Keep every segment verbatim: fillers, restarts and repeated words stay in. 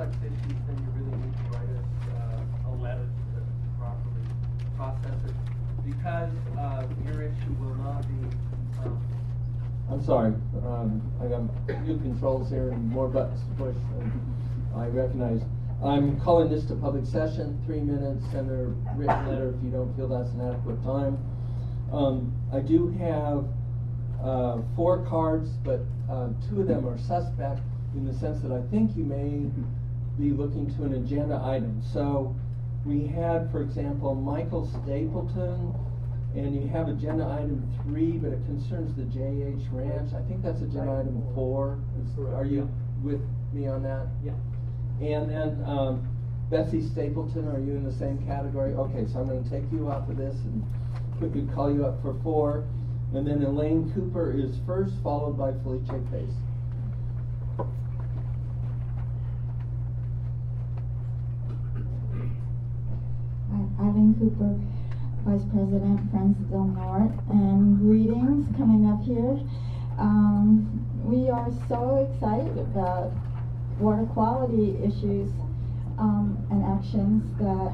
complex issues, then you really need to write us uh, a letter to properly process it, because uh, your issue will not be. Um, I'm sorry, um, I got new controls here and more buttons to push than I recognize. I'm calling this to public session, three minutes, send a written letter if you don't feel that's an adequate time. Um, I do have uh, four cards, but uh, two of them are suspect in the sense that I think you may be looking to an agenda item. So we had, for example, Michael Stapleton, and you have agenda item three, but it concerns the J H Ranch. I think that's agenda item four. Is, are you with me on that? Yeah. And then um, Betsy Stapleton, are you in the same category? Okay, so I'm going to take you off of this and quickly call you up for four. And then Elaine Cooper is first, followed by Felice Pace. Hi, Eileen Cooper, Vice President, Friends of Del Norte, and greetings coming up here. Um, we are so excited about water quality issues um, and actions that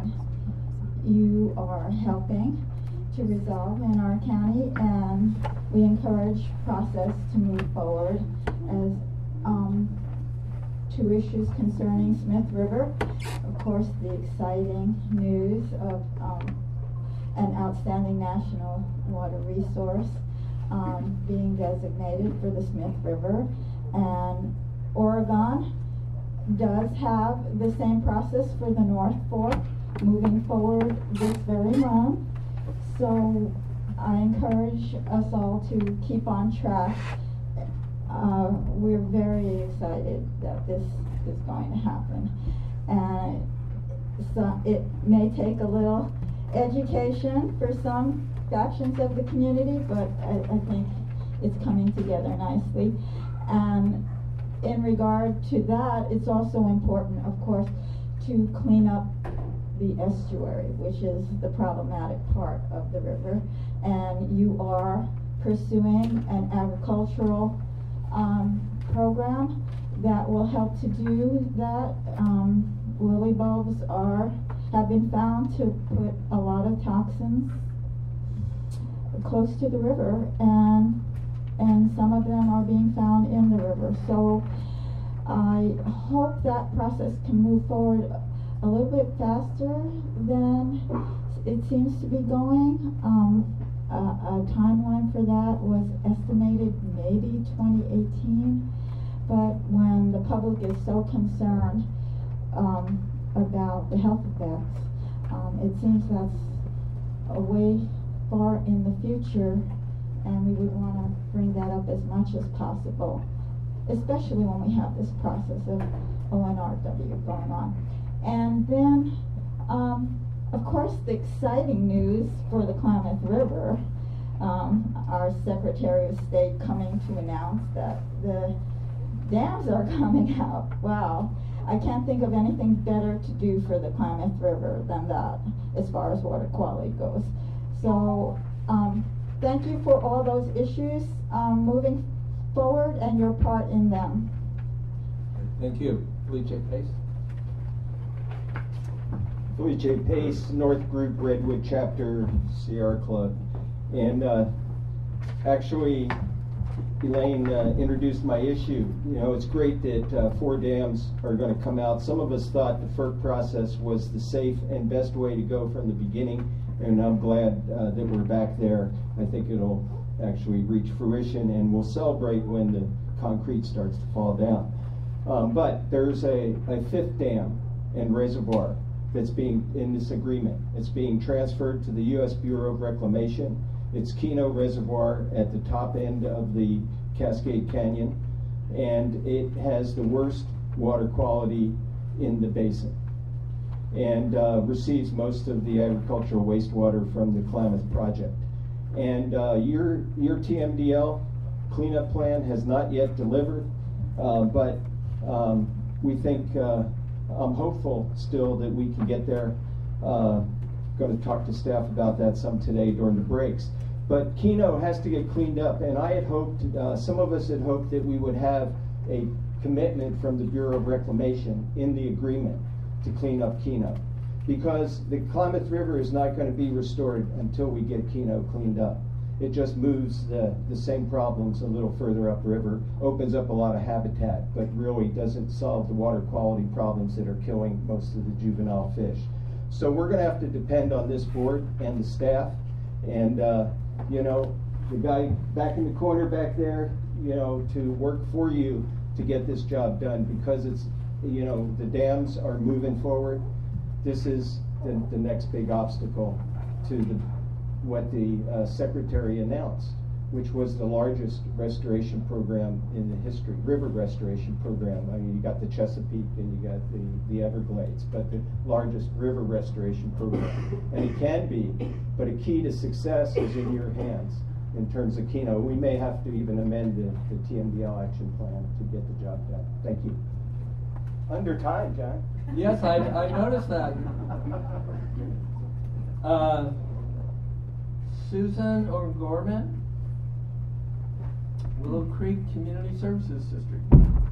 you are helping to resolve in our county, and we encourage process to move forward as um, two issues concerning Smith River. Of course, the exciting news of um, an outstanding national water resource um, being designated for the Smith River, and Oregon does have the same process for the North Fork moving forward this very month. So I encourage us all to keep on track. Uh, we're very excited that this is going to happen. And so it may take a little education for some factions of the community, but I, I think it's coming together nicely. And in regard to that, it's also important, of course, to clean up the estuary, which is the problematic part of the river. And you are pursuing an agricultural um, program that will help to do that. Um, lily bulbs are have been found to put a lot of toxins close to the river, and and some of them are being found in the river. So I hope that process can move forward a little bit faster than it seems to be going. Um, a, a timeline for that was estimated maybe twenty eighteen, but when the public is so concerned um, about the health effects, um, it seems that's a way far in the future, and we would want to bring that up as much as possible, especially when we have this process of O N R W going on. And then, um, of course, the exciting news for the Klamath River, um, our Secretary of State coming to announce that the dams are coming out. Wow. I can't think of anything better to do for the Klamath River than that as far as water quality goes. So um, thank you for all those issues um, moving forward and your part in them. Thank you. Felice Pace. Felice Pace, North Group, Redwood Chapter, Sierra Club. And uh, actually, Elaine uh, introduced my issue. You know, it's great that uh, four dams are going to come out. Some of us thought the FERC process was the safe and best way to go from the beginning, and I'm glad uh, that we're back there. I think it'll actually reach fruition, and we'll celebrate when the concrete starts to fall down. Um, but there's a, a fifth dam and reservoir that's being in this agreement. It's being transferred to the U S Bureau of Reclamation. It's Keno Reservoir at the top end of the Cascade Canyon, and it has the worst water quality in the basin, and uh, receives most of the agricultural wastewater from the Klamath project. And uh, your, your T M D L cleanup plan has not yet delivered, uh, but um, we think, uh, I'm hopeful still that we can get there. Uh, going to talk to staff about that some today during the breaks. But Keno has to get cleaned up, and I had hoped, uh, some of us had hoped that we would have a commitment from the Bureau of Reclamation in the agreement to clean up Keno. Because the Klamath River is not going to be restored until we get Keno cleaned up. It just moves the, the same problems a little further upriver, opens up a lot of habitat, but really doesn't solve the water quality problems that are killing most of the juvenile fish. So we're going to have to depend on this board and the staff, and uh, you know, the guy back in the corner back there, you know, to work for you to get this job done, because it's, you know, the dams are moving forward. This is the, the next big obstacle to the what the uh, secretary announced, which was the largest restoration program in the history, river restoration program. I mean, you got the Chesapeake and you got the, the Everglades, but the largest river restoration program. And it can be, but a key to success is in your hands in terms of Keno. We may have to even amend the, the T M D L action plan to get the job done. Thank you. Under time, John. Yes, I, I noticed that. Uh, Susan O'Gorman, Willow Creek Community Services District.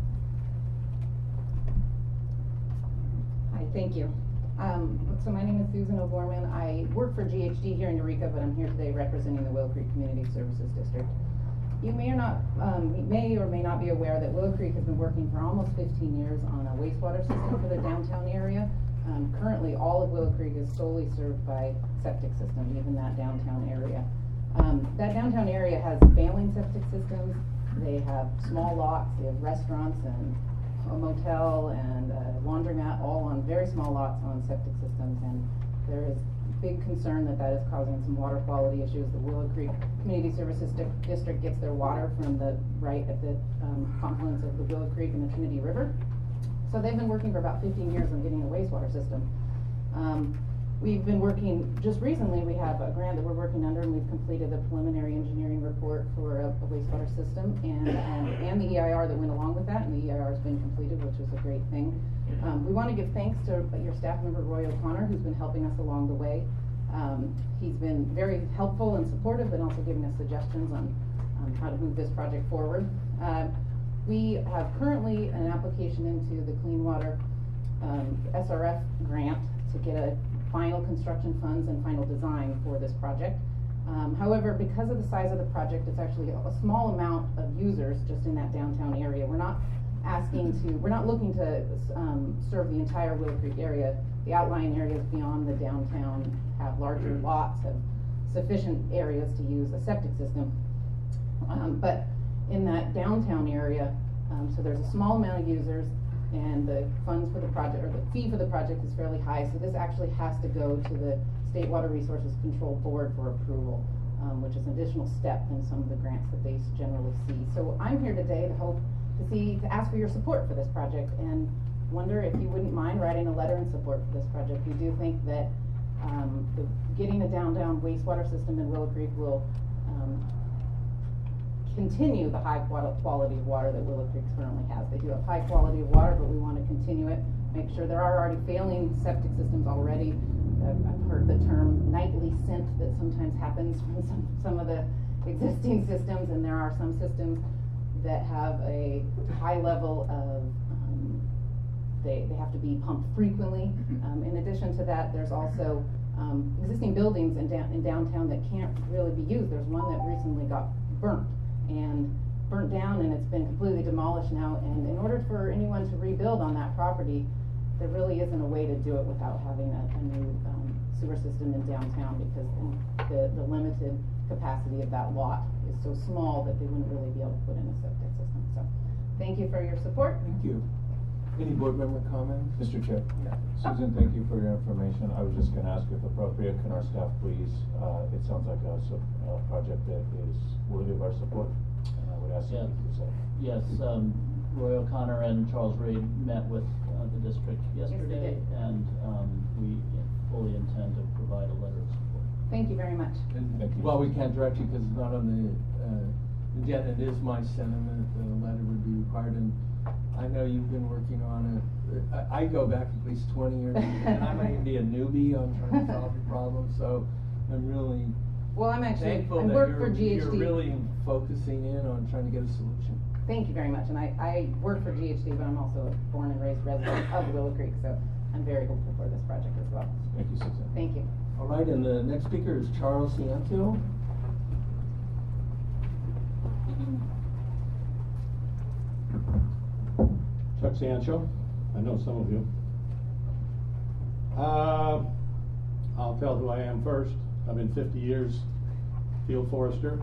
Hi, thank you. Um, so my name is Susan O'Gorman. I work for G H D here in Eureka, but I'm here today representing the Willow Creek Community Services District. You may or not, um, you may or may not be aware that Willow Creek has been working for almost fifteen years on a wastewater system for the downtown area. Um, currently, all of Willow Creek is solely served by septic system, even that downtown area. Um, that downtown area has failing septic systems. They have small lots, they have restaurants and a motel and a laundromat, all on very small lots on septic systems, and there is big concern that that is causing some water quality issues. The Willow Creek Community Services Di District gets their water from the right at the um, confluence of the Willow Creek and the Trinity River. So they've been working for about fifteen years on getting a wastewater system. Um, we've been working, just recently we have a grant that we're working under, and we've completed a preliminary engineering report for a, a wastewater system, and, um, and the E I R that went along with that, and the E I R has been completed, which is a great thing. Um, we want to give thanks to your staff member, Roy O'Connor, who's been helping us along the way. Um, he's been very helpful and supportive, and also giving us suggestions on, on how to move this project forward. Uh, We have currently an application into the Clean Water um, S R F grant to get a final construction funds and final design for this project. Um, however, because of the size of the project, it's actually a small amount of users just in that downtown area. We're not asking to, we're not looking to um, serve the entire Willow Creek area. The outlying areas beyond the downtown have larger lots, have sufficient areas to use a septic system. Um, but in that downtown area, um, so there's a small amount of users, and the funds for the project, or the fee for the project is fairly high, so this actually has to go to the State Water Resources Control Board for approval, um, which is an additional step than some of the grants that they generally see. So I'm here today to hope to see, to ask for your support for this project, and wonder if you wouldn't mind writing a letter in support for this project. We do think that um, the, getting a down-down wastewater system in Willow Creek will um, continue the high quality of water that Willow Creek currently has. They do have high quality of water, but we want to continue it. Make sure there are already failing septic systems already. I've, I've heard the term nightly scent that sometimes happens from some, some of the existing systems, and there are some systems that have a high level of, um, they, they have to be pumped frequently. Um, in addition to that, there's also um, existing buildings in, da in downtown that can't really be used. There's one that recently got burnt and burnt down, and it's been completely demolished now, and in order for anyone to rebuild on that property, there really isn't a way to do it without having a, a new um, sewer system in downtown, because the, the limited capacity of that lot is so small that they wouldn't really be able to put in a septic system. So thank you for your support. Thank you. Any board member comments? Mister Chair. Yeah. Susan, thank you for your information. I was just going to ask if appropriate, can our staff please, uh, it sounds like a, a project that is worthy of our support, and I would ask Yeah. you to say. Yes, um, Roy O'Connor and Charles Reed met with uh, the district yesterday, did. and um, we fully intend to provide a letter of support. Thank you very much. And, Thank you. well, we can't direct you because it's not on the uh, agenda. It is my sentiment that a letter would be required, and I know you've been working on it. I, I go back at least twenty years, and I might be a newbie on trying to solve the problem, so I'm really Well, I'm actually, thankful I that work you're, for G H D. you're really focusing in on trying to get a solution. thank you very much. And I, I work for G H D, but I'm also a born and raised resident of Willow Creek, so I'm very hopeful for this project as well. Thank you, Suzanne. Thank you. All right, and the next speaker is Charles Ciancio. Chuck Ciancio, I know some of you. Uh, I'll tell who I am first. I've been fifty years field forester.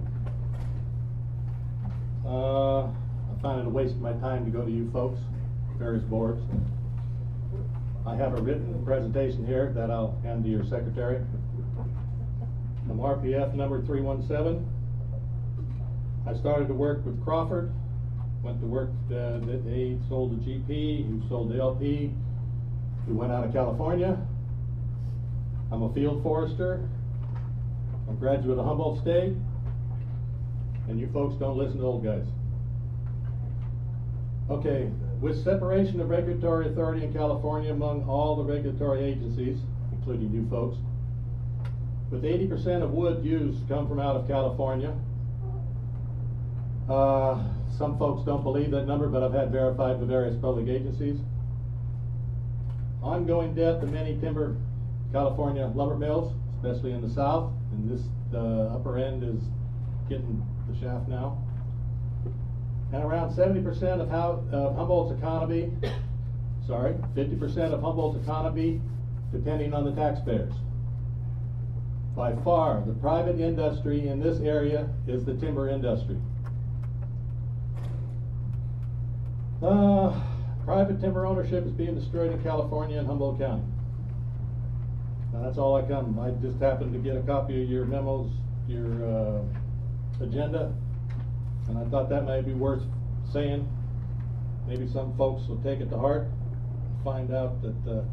Uh, I find it a waste of my time to go to you folks, various boards. I have a written presentation here that I'll hand to your secretary. I'm R P F number three one seven. I started to work with Crawford, went to work, uh, they sold the G P, who sold the L P, who went out of California. I'm a field forester. I'm a graduate of Humboldt State. And you folks don't listen to old guys. Okay, with separation of regulatory authority in California among all the regulatory agencies, including you folks, with eighty percent of wood used come from out of California. Uh, some folks don't believe that number, but I've had verified with various public agencies. Ongoing death of many timber California lumber mills, especially in the south, and this uh, upper end is getting the shaft now. And around seventy percent of how, uh, Humboldt's economy, sorry, fifty percent of Humboldt's economy depending on the taxpayers. By far, the private industry in this area is the timber industry. Uh, private timber ownership is being destroyed in California and Humboldt County. Now that's all I come. I just happened to get a copy of your memos, your uh, agenda, and I thought that may be worth saying. Maybe some folks will take it to heart and find out that uh,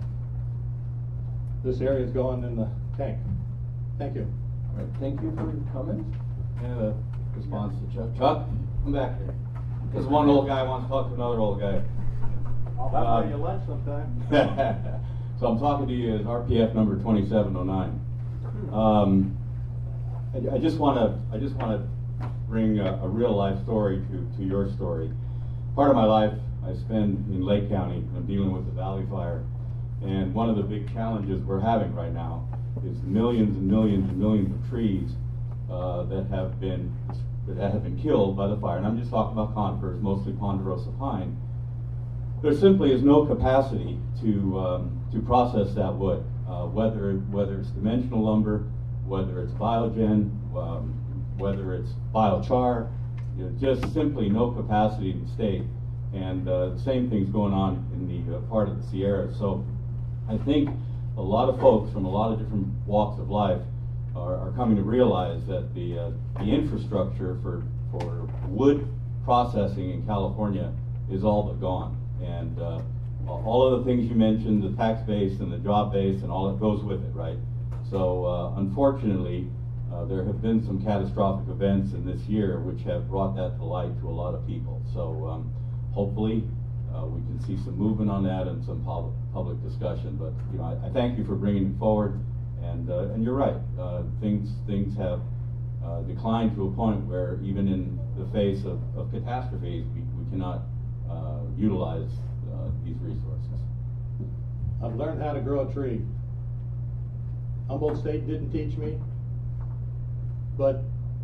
this area is going in the tank. Thank you. All right, thank you for your comments. I have a response to Chuck. Chuck, come back here. Because one old guy wants to talk to another old guy. I'll Uh, buy you lunch sometime. So I'm talking to you as R P F number twenty-seven oh nine. Um, I, I just want to I just want to bring a, a real life story to, to your story. Part of my life I spend in Lake County. I'm dealing with the Valley Fire, and one of the big challenges we're having right now is millions and millions and millions of trees uh, that have been that have been killed by the fire. And I'm just talking about conifers, mostly ponderosa pine. There simply is no capacity to um, to process that wood, uh, whether whether it's dimensional lumber, whether it's biogen, um, whether it's biochar. You know, just simply no capacity in the state. And uh, the same thing's going on in the uh, part of the Sierra. So I think a lot of folks from a lot of different walks of life are, are coming to realize that the uh, the infrastructure for for wood processing in California is all but gone. And uh, all of the things you mentioned, the tax base and the job base and all that goes with it, right? So uh, unfortunately, uh, there have been some catastrophic events in this year which have brought that to light to a lot of people. So um, hopefully uh, we can see some movement on that and some public, public discussion. But you know, I, I thank you for bringing it forward. And uh, and you're right, uh, things things have uh, declined to a point where even in the face of, of catastrophes, we, we cannot uh, utilize uh, these resources. I've learned how to grow a tree. Humboldt State didn't teach me, but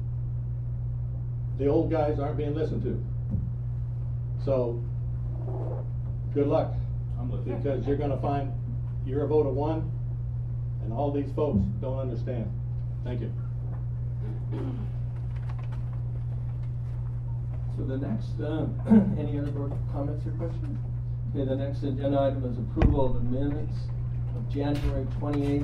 the old guys aren't being listened to. So, good luck, I'm listening. because you're going to find you're a vote of one, and all these folks don't understand. Thank you. So the next, uh, any other board comments or questions? Okay, the next agenda item is approval of the minutes of January twenty-eighth,